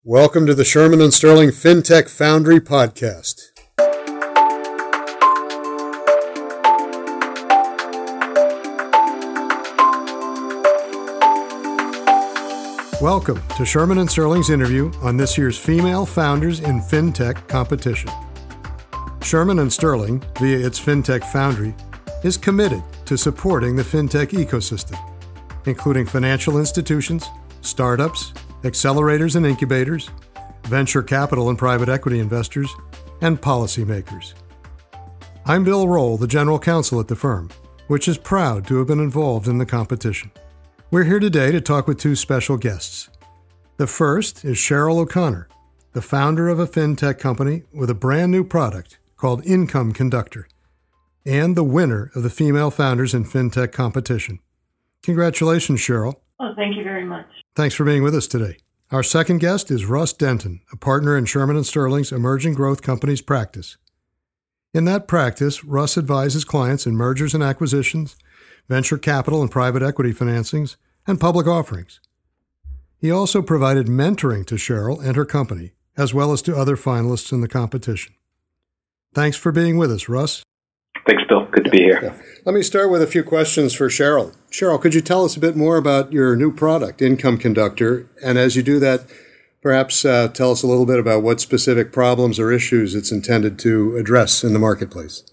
Welcome to the Sherman and Sterling FinTech Foundry Podcast. Welcome to Sherman and Sterling's interview on this year's Female Founders in FinTech competition. Sherman and Sterling, via its FinTech Foundry, is committed to supporting the FinTech ecosystem, including financial institutions, startups, accelerators and incubators, venture capital and private equity investors, and policymakers. I'm Bill Roll, the general counsel at the firm, which is proud to have been involved in the competition. We're here today to talk with two special guests. The first is Cheryl O'Connor, the founder of a FinTech company with a brand new product called Income Conductor, and the winner of the Female Founders in FinTech competition. Congratulations, Cheryl. Oh, thank you very much. Thanks for being with us today. Our second guest is Russ Denton, a partner in Sherman & Sterling's Emerging Growth Companies practice. In that practice, Russ advises clients in mergers and acquisitions, venture capital and private equity financings, and public offerings. He also provided mentoring to Cheryl and her company, as well as to other finalists in the competition. Thanks for being with us, Russ. Thanks, Bill. Good to be here. Let me start with a few questions for Cheryl. Cheryl, could you tell us a bit more about your new product, Income Conductor? And as you do that, perhaps tell us a little bit about what specific problems or issues it's intended to address in the marketplace.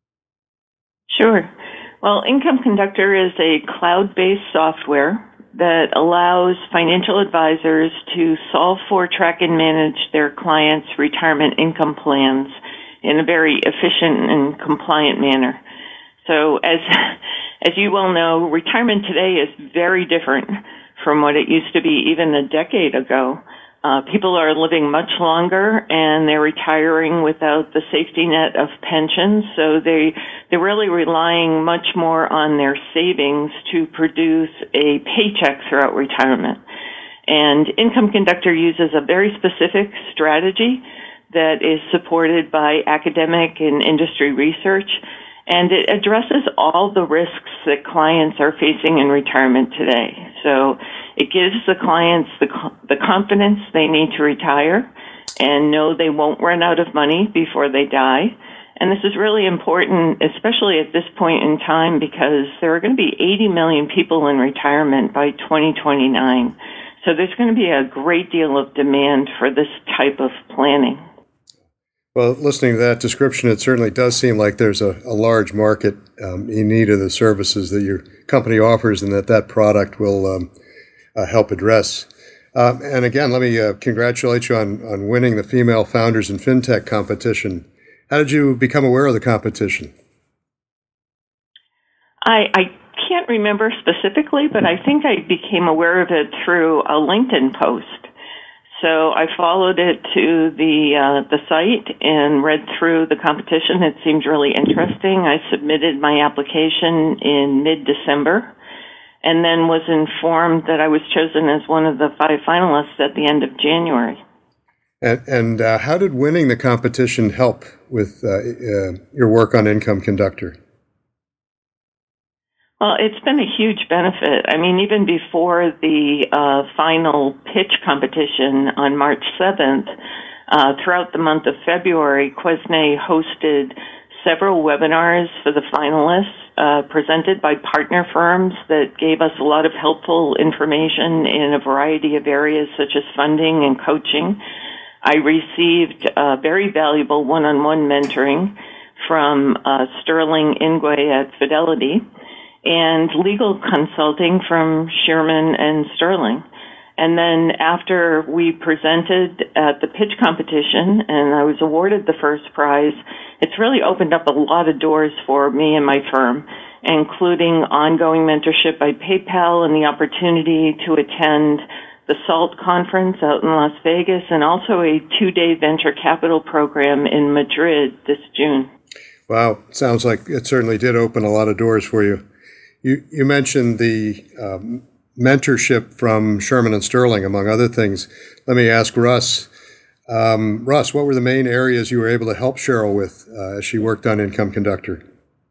Sure. Well, Income Conductor is a cloud-based software that allows financial advisors to solve for, track, and manage their clients' retirement income plans in a very efficient and compliant manner. So as you well know, retirement today is very different from what it used to be even a decade ago. People are living much longer and they're retiring without the safety net of pensions, so they're really relying much more on their savings to produce a paycheck throughout retirement. And Income Conductor uses a very specific strategy that is supported by academic and industry research, and it addresses all the risks that clients are facing in retirement today. So it gives the clients the confidence they need to retire and know they won't run out of money before they die. And this is really important, especially at this point in time, because there are going to be 80 million people in retirement by 2029. So there's going to be a great deal of demand for this type of planning. Well, listening to that description, it certainly does seem like there's a large market in need of the services that your company offers and that product will help address. And again, let me congratulate you on winning the Female Founders in FinTech competition. How did you become aware of the competition? I can't remember specifically, but I think I became aware of it through a LinkedIn post. So I followed it to the site and read through the competition. It seemed really interesting. I submitted my application in mid-December and then was informed that I was chosen as one of the 5 finalists at the end of January. And how did winning the competition help with your work on Income Conductor? Well, it's been a huge benefit. I mean, even before the final pitch competition on March 7th, throughout the month of February, Quesnay hosted several webinars for the finalists presented by partner firms that gave us a lot of helpful information in a variety of areas such as funding and coaching. I received very valuable one-on-one mentoring from Sterling Ingwe at Fidelity, and legal consulting from Sherman and Sterling. And then after we presented at the pitch competition and I was awarded the first prize, it's really opened up a lot of doors for me and my firm, including ongoing mentorship by PayPal and the opportunity to attend the SALT conference out in Las Vegas and also a 2-day venture capital program in Madrid this June. Wow, sounds like it certainly did open a lot of doors for you. You mentioned the mentorship from Sherman and Sterling, among other things. Let me ask Russ. Russ, what were the main areas you were able to help Cheryl with as she worked on Income Conductor?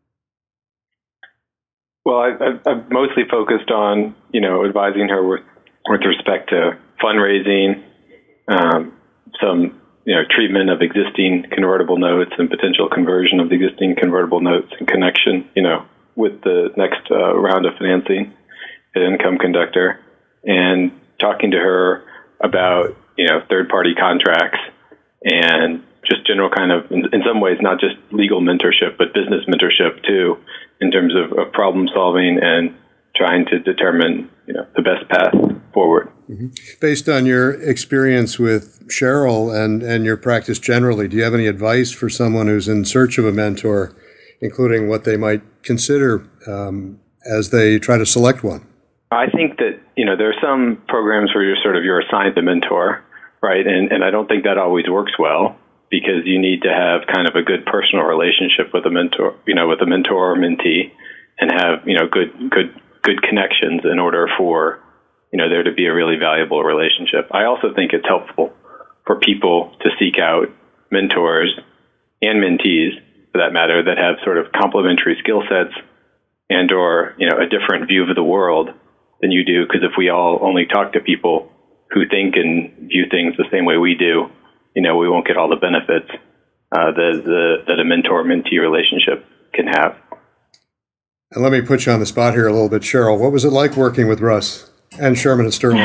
Well, I've mostly focused on, advising her with respect to fundraising, some treatment of existing convertible notes and potential conversion of the existing convertible notes in connection, with the next round of financing at Income Conductor, and talking to her about third-party contracts and just general kind of, in some ways, not just legal mentorship, but business mentorship too, in terms of problem solving and trying to determine the best path forward. Mm-hmm. Based on your experience with Cheryl and your practice generally, do you have any advice for someone who's in search of a mentor, including what they might consider as they try to select one? I think that there are some programs where you're assigned a mentor, right? And I don't think that always works well, because you need to have kind of a good personal relationship with a mentor, with a mentor or mentee, and have good connections in order for there to be a really valuable relationship. I also think it's helpful for people to seek out mentors and mentees, for that matter, that have sort of complementary skill sets and or a different view of the world than you do. Because if we all only talk to people who think and view things the same way we do, we won't get all the benefits that a mentor-mentee relationship can have. And let me put you on the spot here a little bit, Cheryl. What was it like working with Russ and Sherman and Sterling?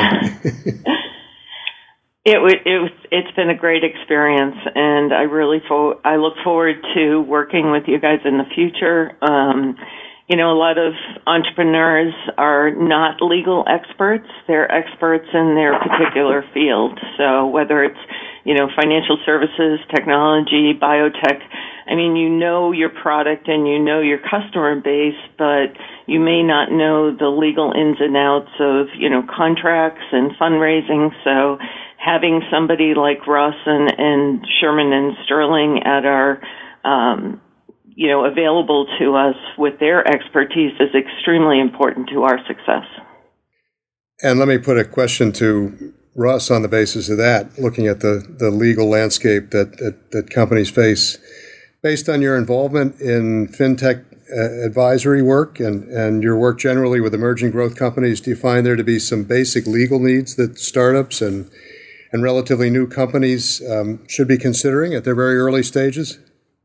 It's been a great experience, and I look forward to working with you guys in the future. A lot of entrepreneurs are not legal experts; they're experts in their particular field. So whether it's financial services, technology, biotech, your product and your customer base, but you may not know the legal ins and outs of contracts and fundraising. So having somebody like Russ and Sherman and Sterling at our available to us with their expertise is extremely important to our success. And let me put a question to Russ on the basis of that, looking at the legal landscape that companies face. Based on your involvement in fintech advisory work and your work generally with emerging growth companies, do you find there to be some basic legal needs that startups and relatively new companies should be considering at their very early stages?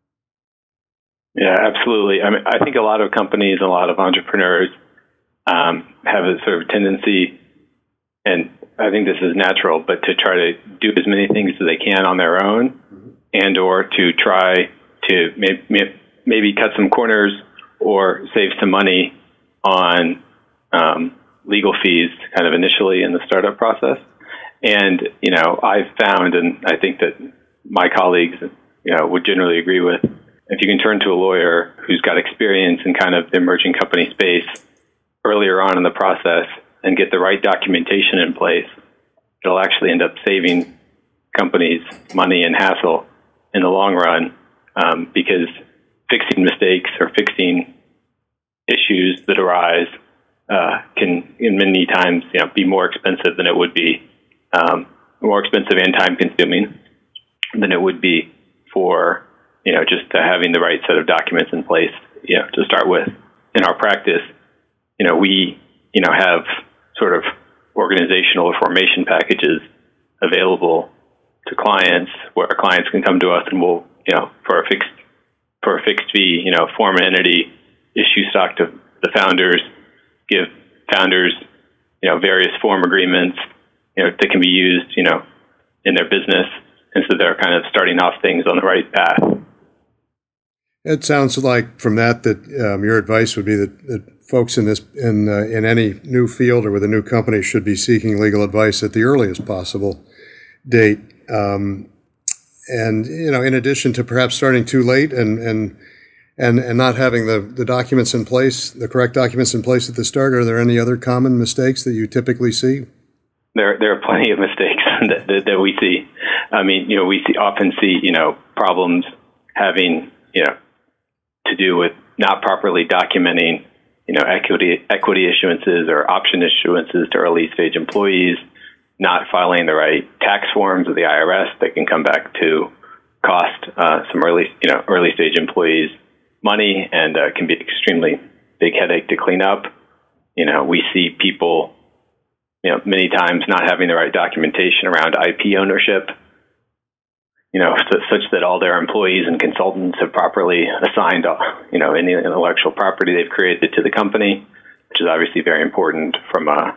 Yeah, absolutely. I think a lot of companies, a lot of entrepreneurs have a sort of tendency, and I think this is natural, but to try to do as many things as they can on their own, and or to try to maybe cut some corners or save some money on legal fees kind of initially in the startup process. And, I've found, and I think that my colleagues, would generally agree with, if you can turn to a lawyer who's got experience in kind of the emerging company space earlier on in the process and get the right documentation in place, it'll actually end up saving companies money and hassle in the long run, because fixing mistakes or fixing issues that arise can, in many times, be more expensive than it would be, more expensive and time-consuming than it would be for just having the right set of documents in place, to start with. In our practice, we, have sort of organizational formation packages available to clients where our clients can come to us and we'll, for a fixed fee, form an entity, issue stock to the founders, give founders, various form agreements, that can be used, in their business. And so they're kind of starting off things on the right path. It sounds like from that your advice would be that folks in any new field or with a new company should be seeking legal advice at the earliest possible date. And in addition to perhaps starting too late and not having the documents in place, the correct documents in place at the start, are there any other common mistakes that you typically see? There are plenty of mistakes that we see. We often see problems having to do with not properly documenting equity issuances or option issuances to early stage employees, not filing the right tax forms with the IRS that can come back to cost some early stage employees money and can be an extremely big headache to clean up. We see people many times not having the right documentation around IP ownership, such that all their employees and consultants have properly assigned, any intellectual property they've created to the company, which is obviously very important from a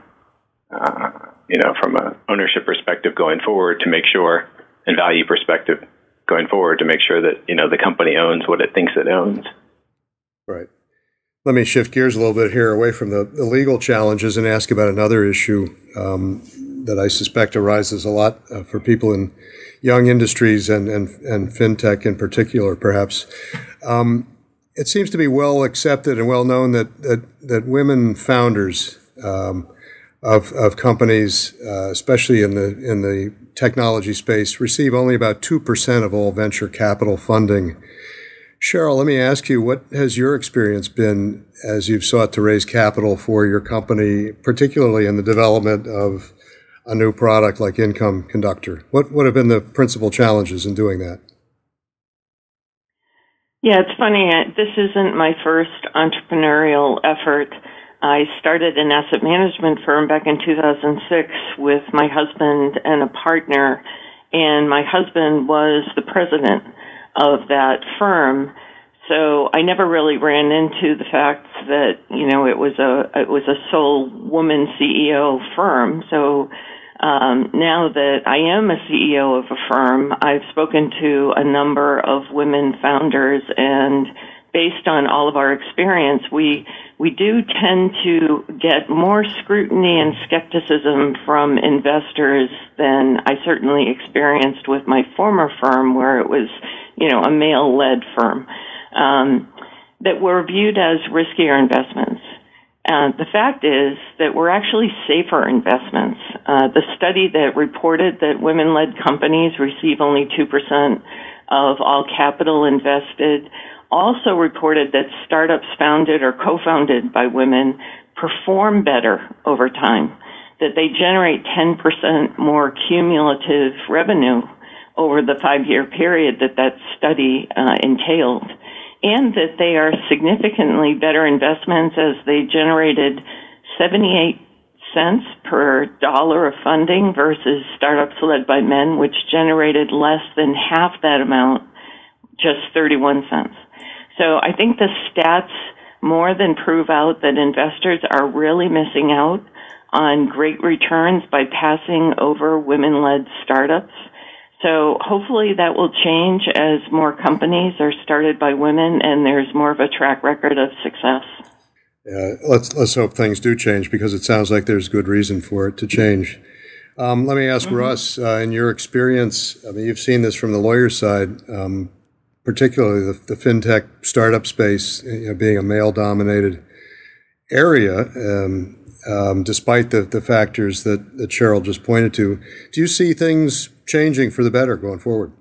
ownership perspective going forward to make sure, and value perspective going forward to make sure that, the company owns what it thinks it owns. Right. Let me shift gears a little bit here away from the legal challenges and ask about another issue that I suspect arises a lot for people in young industries and fintech in particular, perhaps. It seems to be well accepted and well known that women founders of companies, especially in the technology space, receive only about 2% of all venture capital funding. Cheryl, let me ask you, what has your experience been as you've sought to raise capital for your company, particularly in the development of a new product like Income Conductor? What have been the principal challenges in doing that? Yeah, it's funny. This isn't my first entrepreneurial effort. I started an asset management firm back in 2006 with my husband and a partner, and my husband was the president of that firm. So I never really ran into the fact that, it was a sole woman CEO firm. So now that I am a CEO of a firm, I've spoken to a number of women founders, and based on all of our experience, we do tend to get more scrutiny and skepticism from investors than I certainly experienced with my former firm, where it was, a male-led firm, that were viewed as riskier investments. The fact is that we're actually safer investments. The study that reported that women-led companies receive only 2% of all capital invested also reported that startups founded or co-founded by women perform better over time, that they generate 10% more cumulative revenue over the 5-year period that study entailed, and that they are significantly better investments as they generated 78 cents per dollar of funding versus startups led by men, which generated less than half that amount, just 31 cents. So I think the stats more than prove out that investors are really missing out on great returns by passing over women-led startups. So hopefully that will change as more companies are started by women and there's more of a track record of success. Yeah, let's hope things do change, because it sounds like there's good reason for it to change. Let me ask Russ, in your experience, you've seen this from the lawyer side, particularly the fintech startup space, being a male-dominated area, despite the factors that Cheryl just pointed to. Do you see things changing for the better going forward?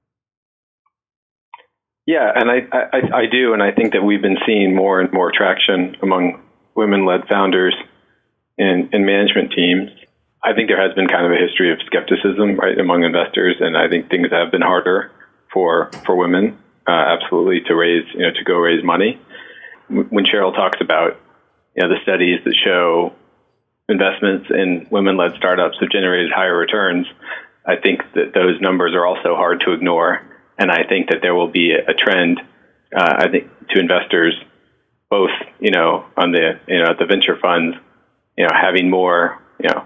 Yeah, and I do, and I think that we've been seeing more and more traction among women-led founders in management teams. I think there has been kind of a history of skepticism, right, among investors, and I think things have been harder for women, absolutely, to go raise money. When Cheryl talks about the studies that show investments in women-led startups have generated higher returns, I think that those numbers are also hard to ignore. And I think that there will be a trend, I think, to investors, both, on the venture funds, having more,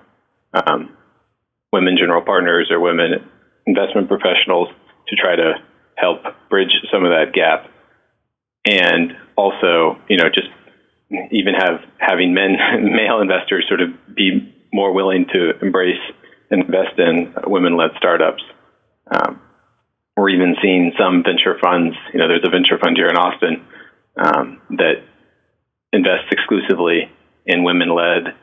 women general partners or women investment professionals to try to help bridge some of that gap. And also, just even having male investors sort of be more willing to embrace and invest in women-led startups. We're even seeing some venture funds, there's a venture fund here in Austin that invests exclusively in women-led,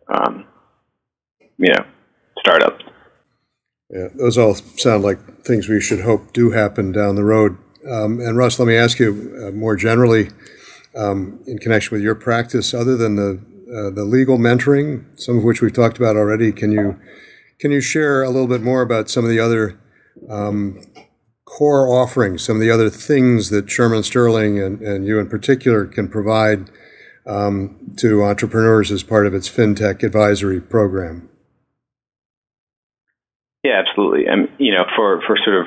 startups. Yeah, those all sound like things we should hope do happen down the road. And Russ, let me ask you more generally, in connection with your practice, other than the legal mentoring, some of which we've talked about already, can you share a little bit more about some of the other core offerings, some of the other things that Shearman & Sterling and you in particular can provide to entrepreneurs as part of its FinTech advisory program? Yeah, absolutely. And for sort of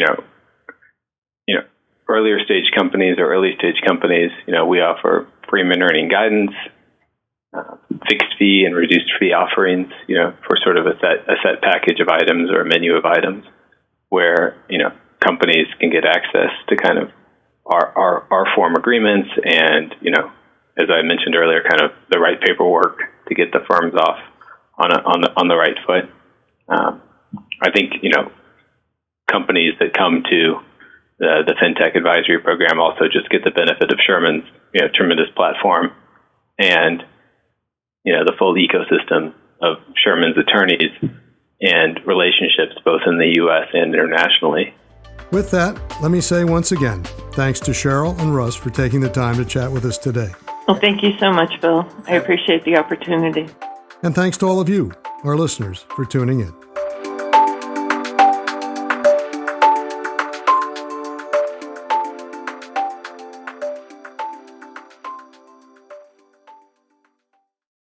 earlier stage companies or early stage companies, we offer free min earning guidance, fixed fee and reduced fee offerings, for sort of a set package of items or a menu of items, where companies can get access to kind of our form agreements and as I mentioned earlier, kind of the right paperwork to get the firms off on the right foot. I think companies that come to the FinTech advisory program also just get the benefit of Sherman's tremendous platform and the full ecosystem of Sherman's attorneys and relationships both in the U.S. and internationally. With that, let me say once again, thanks to Cheryl and Russ for taking the time to chat with us today. Well, thank you so much, Bill. I appreciate the opportunity. And thanks to all of you, our listeners, for tuning in.